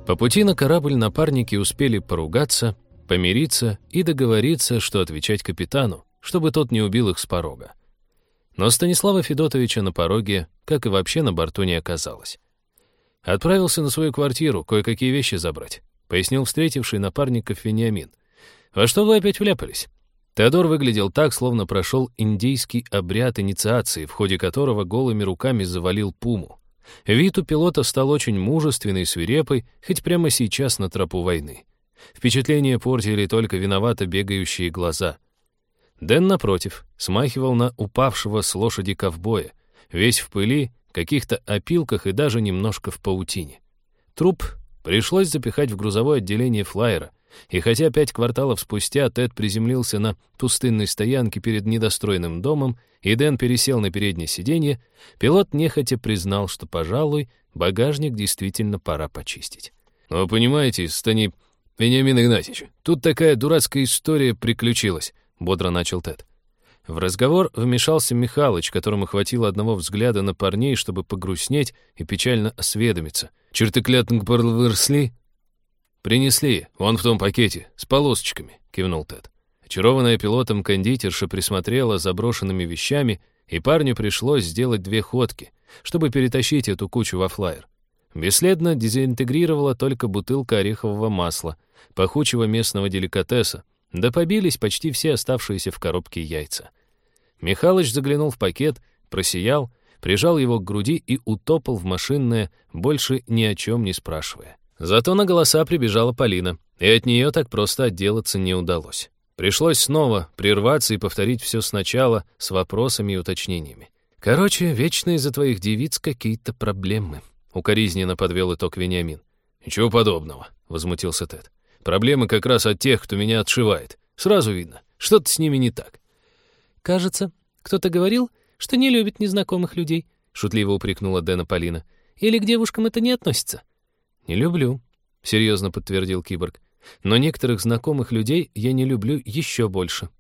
По пути на корабль напарники успели поругаться, помириться и договориться, что отвечать капитану, чтобы тот не убил их с порога. Но Станислава Федотовича на пороге, как и вообще на борту, не оказалось. «Отправился на свою квартиру кое-какие вещи забрать», пояснил встретивший напарников Вениамин. «Во что вы опять вляпались?» Теодор выглядел так, словно прошел индийский обряд инициации, в ходе которого голыми руками завалил пуму. Вид у пилота стал очень мужественный и свирепый, хоть прямо сейчас на тропу войны. Впечатление портили только виновато бегающие глаза. Дэн, напротив, смахивал на упавшего с лошади ковбоя, весь в пыли, каких-то опилках и даже немножко в паутине. Труп пришлось запихать в грузовое отделение флайера, и хотя 5 кварталов спустя Тед приземлился на пустынной стоянке перед недостроенным домом, и Дэн пересел на переднее сиденье, пилот нехотя признал, что, пожалуй, багажник действительно пора почистить. «Ну, понимаете, Вениамин Игнатьевич, тут такая дурацкая история приключилась», — бодро начал Тед. В разговор вмешался Михалыч, которому хватило одного взгляда на парней, чтобы погрустнеть и печально осведомиться. «Чертыклятнг выросли?» «Принесли, вон в том пакете, с полосочками», — кивнул Тед. Очарованная пилотом кондитерша присмотрела за брошенными вещами, и парню пришлось сделать 2 ходки, чтобы перетащить эту кучу во флайер. Бесследно дезинтегрировала только бутылка орехового масла, пахучего местного деликатеса, да побились почти все оставшиеся в коробке яйца. Михалыч заглянул в пакет, просиял, прижал его к груди и утопал в машинное, больше ни о чем не спрашивая. Зато на голоса прибежала Полина, и от нее так просто отделаться не удалось. Пришлось снова прерваться и повторить все сначала с вопросами и уточнениями. «Короче, вечно из-за твоих девиц какие-то проблемы», — укоризненно подвел итог Вениамин. «Ничего подобного», — возмутился Тед. «Проблемы как раз от тех, кто меня отшивает. Сразу видно, что-то с ними не так». «Кажется, кто-то говорил, что не любит незнакомых людей», — шутливо упрекнула Дэна Полина. «Или к девушкам это не относится?» «Не люблю», — серьезно подтвердил киборг. «Но некоторых знакомых людей я не люблю еще больше».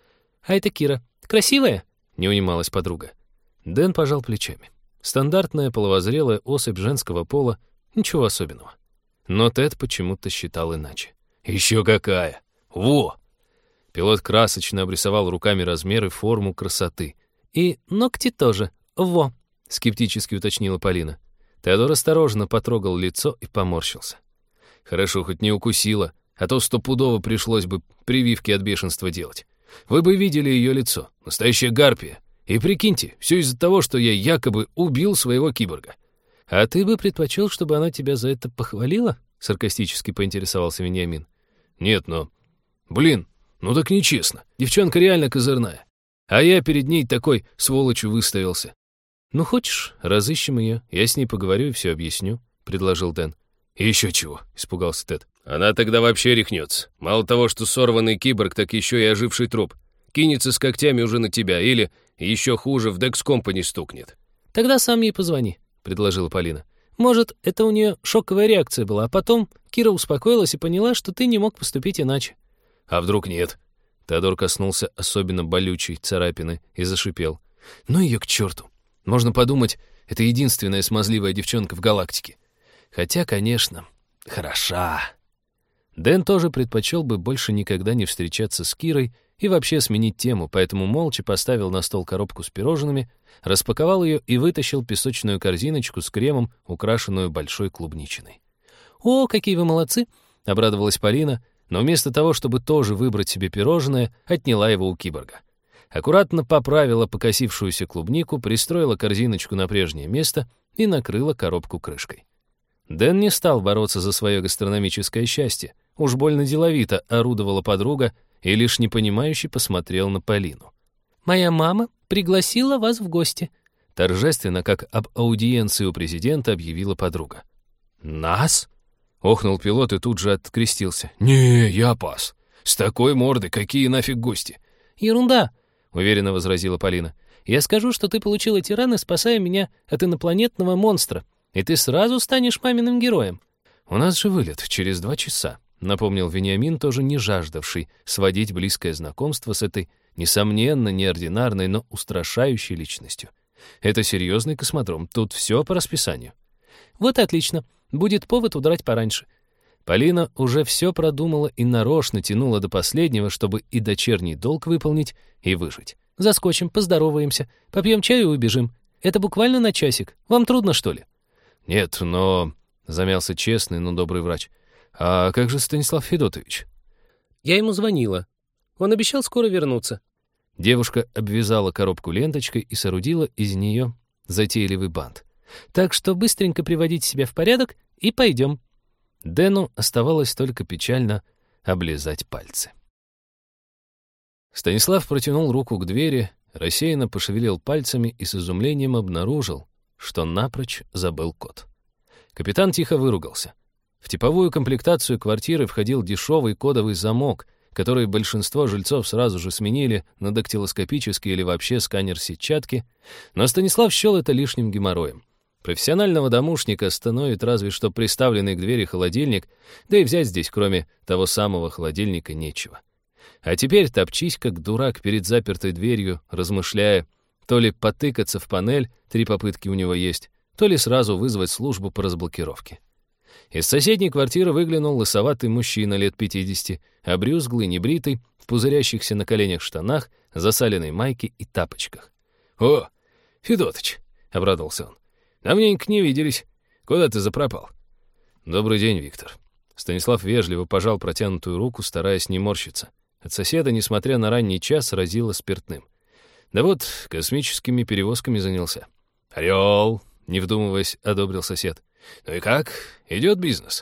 «А это Кира. Красивая?» — не унималась подруга. Дэн пожал плечами. Стандартная половозрелая особь женского пола, ничего особенного. Но Тед почему-то считал иначе. «Еще какая! Во!» Пилот красочно обрисовал руками размеры, форму, красоты. «И ногти тоже. Во!» — скептически уточнила Полина. Теодор осторожно потрогал лицо и поморщился. «Хорошо, хоть не укусила, а то стопудово пришлось бы прививки от бешенства делать. Вы бы видели ее лицо, настоящая гарпия. И прикиньте, все из-за того, что я якобы убил своего киборга». «А ты бы предпочел, чтобы она тебя за это похвалила?» — саркастически поинтересовался Вениамин. «Нет, но... Блин, ну так нечестно. Девчонка реально козырная. А я перед ней такой сволочью выставился». «Ну, хочешь, разыщем ее, я с ней поговорю и все объясню», — предложил Дэн. «И еще чего?» — испугался Тед. «Она тогда вообще рехнется. Мало того, что сорванный киборг, так еще и оживший труп. Кинется с когтями уже на тебя или, еще хуже, в Dex Company стукнет». «Тогда сам ей позвони», — предложила Полина. «Может, это у нее шоковая реакция была, а потом Кира успокоилась и поняла, что ты не мог поступить иначе». «А вдруг нет?» Теодор коснулся особенно болючей царапины и зашипел. «Ну ее к черту! Можно подумать, это единственная смазливая девчонка в галактике. Хотя, конечно, хороша». Дэн тоже предпочел бы больше никогда не встречаться с Кирой и вообще сменить тему, поэтому молча поставил на стол коробку с пирожными, распаковал ее и вытащил песочную корзиночку с кремом, украшенную большой клубничиной. «О, какие вы молодцы!» — обрадовалась Полина, но вместо того, чтобы тоже выбрать себе пирожное, отняла его у киборга. Аккуратно поправила покосившуюся клубнику, пристроила корзиночку на прежнее место и накрыла коробку крышкой. Дэн не стал бороться за свое гастрономическое счастье. Уж больно деловито орудовала подруга и лишь непонимающе посмотрел на Полину. «Моя мама пригласила вас в гости», — торжественно, как об аудиенции у президента, объявила подруга. «Нас?» — охнул пилот и тут же открестился. «Не, я пас. С такой мордой какие нафиг гости?» «Ерунда», — уверенно возразила Полина. «Я скажу, что ты получил эти раны, спасая меня от инопланетного монстра, и ты сразу станешь маминым героем». «У нас же вылет через 2 часа», — напомнил Вениамин, тоже не жаждавший сводить близкое знакомство с этой, несомненно, неординарной, но устрашающей личностью. «Это серьезный космодром, тут все по расписанию». «Вот и отлично. Будет повод удрать пораньше. Полина уже все продумала и нарочно тянула до последнего, чтобы и дочерний долг выполнить, и выжить. Заскочим, поздороваемся, попьем чаю и убежим. Это буквально на часик. Вам трудно, что ли?» «Нет, но...» — замялся честный, но добрый врач. «А как же Станислав Федотович?» «Я ему звонила. Он обещал скоро вернуться». Девушка обвязала коробку ленточкой и соорудила из нее затейливый бант. «Так что быстренько приводите себя в порядок и пойдем». Дэну оставалось только печально облизать пальцы. Станислав протянул руку к двери, рассеянно пошевелил пальцами и с изумлением обнаружил, что напрочь забыл код. Капитан тихо выругался. В типовую комплектацию квартиры входил дешевый кодовый замок, который большинство жильцов сразу же сменили на дактилоскопический или вообще сканер сетчатки, но Станислав счел это лишним геморроем. Профессионального домушника остановит разве что приставленный к двери холодильник, да и взять здесь, кроме того самого холодильника, нечего. А теперь топчись, как дурак, перед запертой дверью, размышляя, то ли потыкаться в панель, 3 попытки у него есть, то ли сразу вызвать службу по разблокировке. Из соседней квартиры выглянул лысоватый мужчина лет 50, обрюзглый, небритый, в пузырящихся на коленях штанах, засаленной майке и тапочках. «О, Федотыч!» — обрадовался он. «Давненько не виделись. Куда ты запропал?» «Добрый день, Виктор». Станислав вежливо пожал протянутую руку, стараясь не морщиться. От соседа, несмотря на ранний час, разило спиртным. Да вот, космическими перевозками занялся. «Орел!» — не вдумываясь, одобрил сосед. «Ну и как? Идет бизнес?»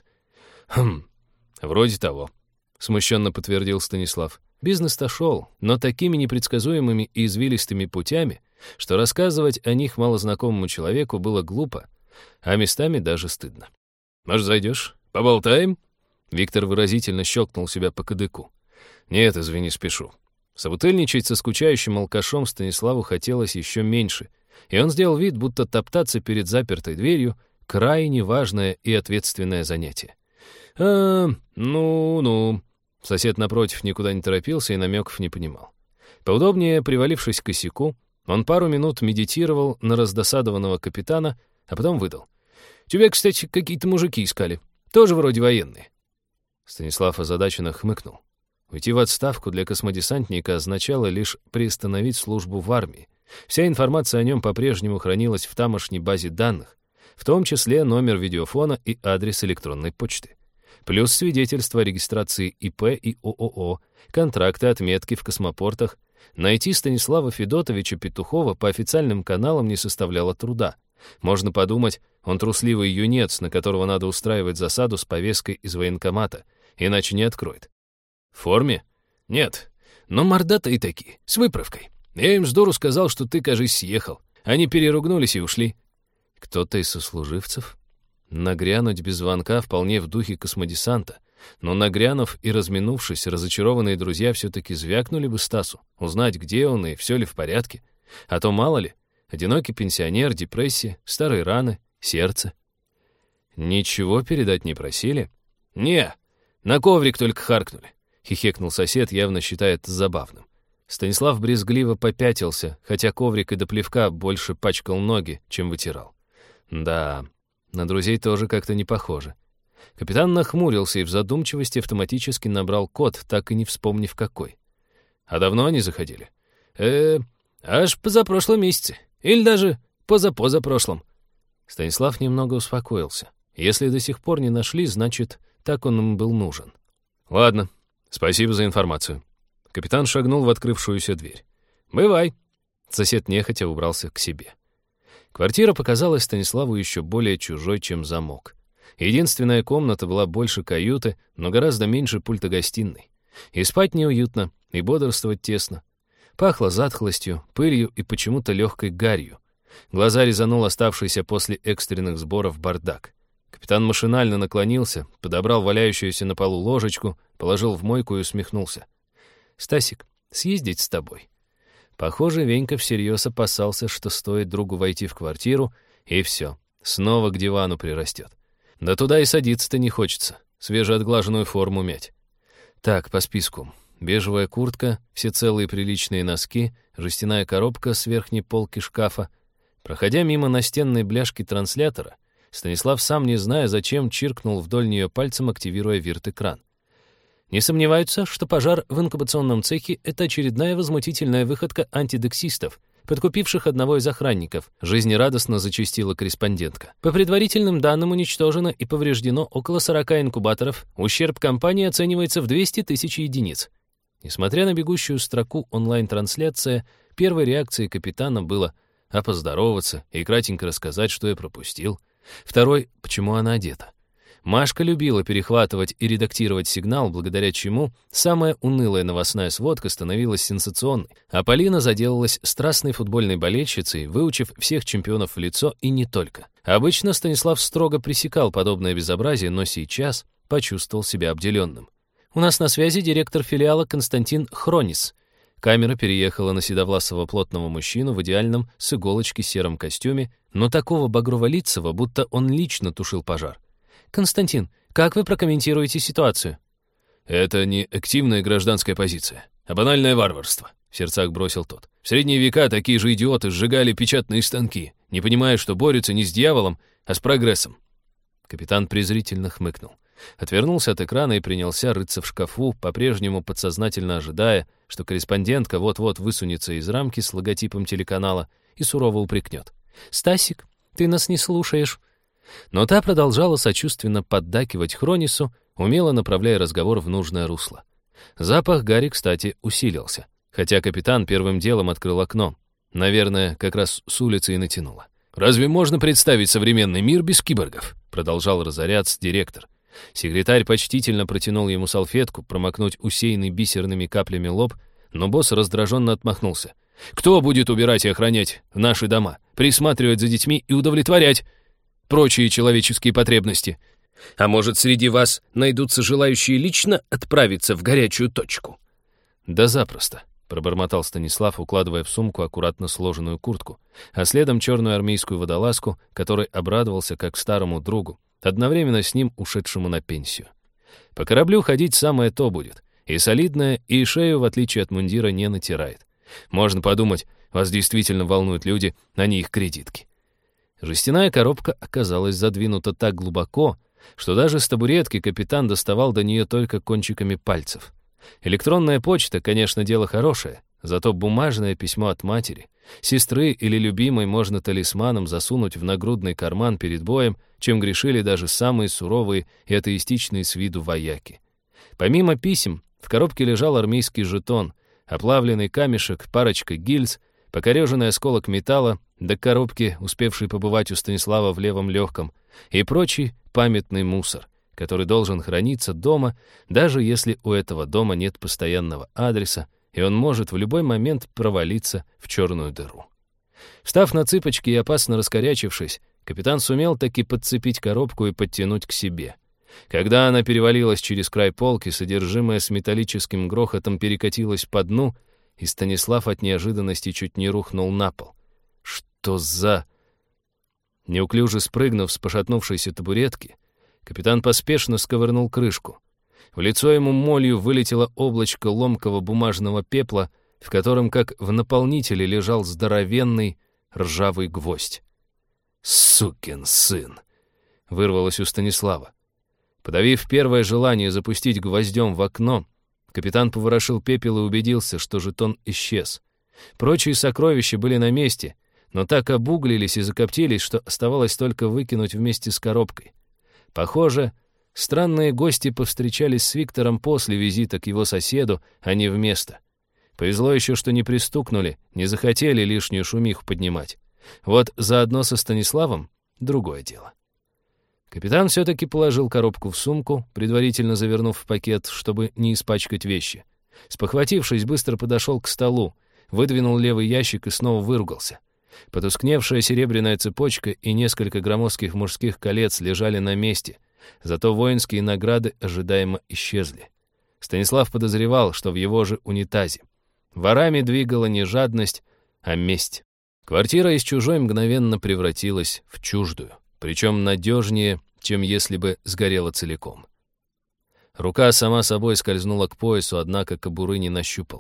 «Вроде того», — смущенно подтвердил Станислав. Бизнес-то шел, но такими непредсказуемыми и извилистыми путями, что рассказывать о них малознакомому человеку было глупо, а местами даже стыдно. «Может, зайдешь? Поболтаем?» Виктор выразительно щелкнул себя по кадыку. «Нет, извини, спешу». Собутыльничать со скучающим алкашом Станиславу хотелось еще меньше, и он сделал вид, будто топтаться перед запертой дверью — крайне важное и ответственное занятие. Ну-ну». Сосед напротив никуда не торопился и намеков не понимал. Поудобнее привалившись к косяку, он пару минут медитировал на раздосадованного капитана, а потом выдал. «Тебя, кстати, какие-то мужики искали. Тоже вроде военные». Станислав озадаченно хмыкнул. Уйти в отставку для космодесантника означало лишь приостановить службу в армии. Вся информация о нем по-прежнему хранилась в тамошней базе данных, в том числе номер видеофона и адрес электронной почты. Плюс свидетельства о регистрации ИП и ООО, контракты, отметки в космопортах. Найти Станислава Федотовича Петухова по официальным каналам не составляло труда. Можно подумать, он трусливый юнец, на которого надо устраивать засаду с повесткой из военкомата, иначе не откроет. В форме? Нет. Но мордатые такие, с выправкой. Я им с дуру сказал, что ты, кажись, съехал. Они переругнулись и ушли. Кто-то из сослуживцев? Нагрянуть без звонка вполне в духе космодесанта. Но нагрянув и разминувшись, разочарованные друзья все-таки звякнули бы Стасу, узнать, где он и все ли в порядке. А то мало ли, одинокий пенсионер, депрессия, старые раны, сердце. Ничего передать не просили? Не, на коврик только харкнули. — хихекнул сосед, явно считая это забавным. Станислав брезгливо попятился, хотя коврик и до плевка больше пачкал ноги, чем вытирал. Да, на друзей тоже как-то не похоже. Капитан нахмурился и в задумчивости автоматически набрал код, так и не вспомнив какой. А давно они заходили? Аж позапрошлом месяце. Или даже позапозапрошлом. Станислав немного успокоился. Если до сих пор не нашли, значит, так он им был нужен. Ладно. «Спасибо за информацию». Капитан шагнул в открывшуюся дверь. «Бывай». Сосед нехотя убрался к себе. Квартира показалась Станиславу еще более чужой, чем замок. Единственная комната была больше каюты, но гораздо меньше пульта гостиной. И спать неуютно, и бодрствовать тесно. Пахло затхлостью, пылью и почему-то легкой гарью. Глаза резанул оставшийся после экстренных сборов бардак. Капитан машинально наклонился, подобрал валяющуюся на полу ложечку, положил в мойку и усмехнулся. «Стасик, съездить с тобой?» Похоже, Венька всерьез опасался, что стоит другу войти в квартиру, и все, снова к дивану прирастет. Да туда и садиться-то не хочется, свежеотглаженную форму мять. Так, по списку. Бежевая куртка, все целые приличные носки, жестяная коробка с верхней полки шкафа. Проходя мимо настенной бляшки транслятора, Станислав, сам не зная зачем, чиркнул вдоль нее пальцем, активируя вирт-экран. Не сомневаются, что пожар в инкубационном цехе — это очередная возмутительная выходка антидексистов, подкупивших одного из охранников, жизнерадостно зачастила корреспондентка. По предварительным данным, уничтожено и повреждено около 40 инкубаторов, ущерб компании оценивается в 200 тысяч единиц. Несмотря на бегущую строку онлайн-трансляция, первой реакцией капитана было поздороваться и кратенько рассказать, что я пропустил. Второй — почему она одета. Машка любила перехватывать и редактировать сигнал, благодаря чему самая унылая новостная сводка становилась сенсационной, а Полина заделалась страстной футбольной болельщицей, выучив всех чемпионов в лицо и не только. Обычно Станислав строго пресекал подобное безобразие, но сейчас почувствовал себя обделенным. «У нас на связи директор филиала Константин Хронис». Камера переехала на седовласого плотного мужчину в идеальном с иголочки сером костюме, но такого багрово-лицего, будто он лично тушил пожар. «Константин, как вы прокомментируете ситуацию?» «Это не активная гражданская позиция, а банальное варварство», — в сердцах бросил тот. «В средние века такие же идиоты сжигали печатные станки, не понимая, что борются не с дьяволом, а с прогрессом». Капитан презрительно хмыкнул. Отвернулся от экрана и принялся рыться в шкафу, по-прежнему подсознательно ожидая, что корреспондентка вот-вот высунется из рамки с логотипом телеканала и сурово упрекнет. «Стасик, ты нас не слушаешь». Но та продолжала сочувственно поддакивать Хронису, умело направляя разговор в нужное русло. Запах гари, кстати, усилился, хотя капитан первым делом открыл окно. Наверное, как раз с улицы и натянуло. «Разве можно представить современный мир без киборгов?» Продолжал разоряться директор. Секретарь почтительно протянул ему салфетку, промокнуть усеянный бисерными каплями лоб, но босс раздраженно отмахнулся. «Кто будет убирать и охранять наши дома, присматривать за детьми и удовлетворять прочие человеческие потребности? А может, среди вас найдутся желающие лично отправиться в горячую точку?» «Да запросто», — пробормотал Станислав, укладывая в сумку аккуратно сложенную куртку, а следом черную армейскую водолазку, которой обрадовался как старому другу, одновременно с ним ушедшему на пенсию. По кораблю ходить самое то будет, и солидное, и шею, в отличие от мундира, не натирает. Можно подумать, вас действительно волнуют люди, а не их кредитки. Жестяная коробка оказалась задвинута так глубоко, что даже с табуретки капитан доставал до нее только кончиками пальцев. Электронная почта, конечно, дело хорошее, зато бумажное письмо от матери, сестры или любимой можно талисманом засунуть в нагрудный карман перед боем, чем грешили даже самые суровые и атеистичные с виду вояки. Помимо писем, в коробке лежал армейский жетон, оплавленный камешек, парочка гильз, покореженный осколок металла, до коробки, успевший побывать у Станислава в левом легком, и прочий памятный мусор, который должен храниться дома, даже если у этого дома нет постоянного адреса, и он может в любой момент провалиться в черную дыру. Встав на цыпочки и опасно раскорячившись, капитан сумел таки подцепить коробку и подтянуть к себе. Когда она перевалилась через край полки, содержимое с металлическим грохотом перекатилось по дну, и Станислав от неожиданности чуть не рухнул на пол. Что за... Неуклюже спрыгнув с пошатнувшейся табуретки, капитан поспешно сковырнул крышку. В лицо ему молью вылетело облачко ломкого бумажного пепла, в котором, как в наполнителе, лежал здоровенный ржавый гвоздь. «Сукин сын!» — вырвалось у Станислава. Подавив первое желание запустить гвоздем в окно, капитан поворошил пепел и убедился, что жетон исчез. Прочие сокровища были на месте, но так обуглились и закоптились, что оставалось только выкинуть вместе с коробкой. Похоже, странные гости повстречались с Виктором после визита к его соседу, а не вместо. Повезло еще, что не пристукнули, не захотели лишнюю шумиху поднимать. Вот заодно со Станиславом другое дело. Капитан все-таки положил коробку в сумку, предварительно завернув в пакет, чтобы не испачкать вещи. Спохватившись, быстро подошел к столу, выдвинул левый ящик и снова выругался. Потускневшая серебряная цепочка и несколько громоздких мужских колец лежали на месте, зато воинские награды ожидаемо исчезли. Станислав подозревал, что в его же унитазе. Ворами двигала не жадность, а месть. Квартира из чужой мгновенно превратилась в чуждую, причем надежнее, чем если бы сгорела целиком. Рука сама собой скользнула к поясу, однако кобуры не нащупала.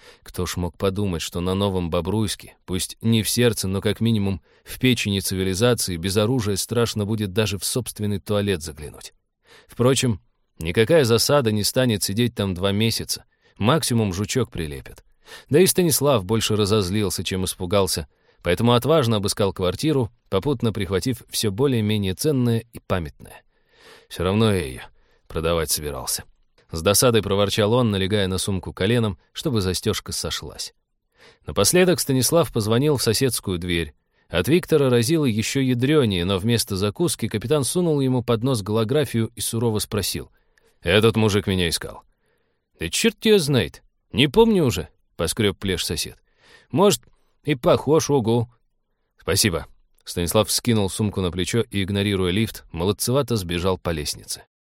Кто ж мог подумать, что на Новом Бобруйске, пусть не в сердце, но как минимум в печени цивилизации, без оружия страшно будет даже в собственный туалет заглянуть. Впрочем, никакая засада не станет сидеть там 2 месяца. Максимум жучок прилепит. Да и Станислав больше разозлился, чем испугался, поэтому отважно обыскал квартиру, попутно прихватив все более-менее ценное и памятное. Все равно я ее продавать собирался. С досадой проворчал он, налегая на сумку коленом, чтобы застежка сошлась. Напоследок Станислав позвонил в соседскую дверь. От Виктора разило еще ядрёнее, но вместо закуски капитан сунул ему под нос голографию и сурово спросил. «Этот мужик меня искал». «Да черт тебя знает. Не помню уже», — поскреб плешь сосед. «Может, и похож, угу». «Спасибо». Станислав скинул сумку на плечо и, игнорируя лифт, молодцевато сбежал по лестнице.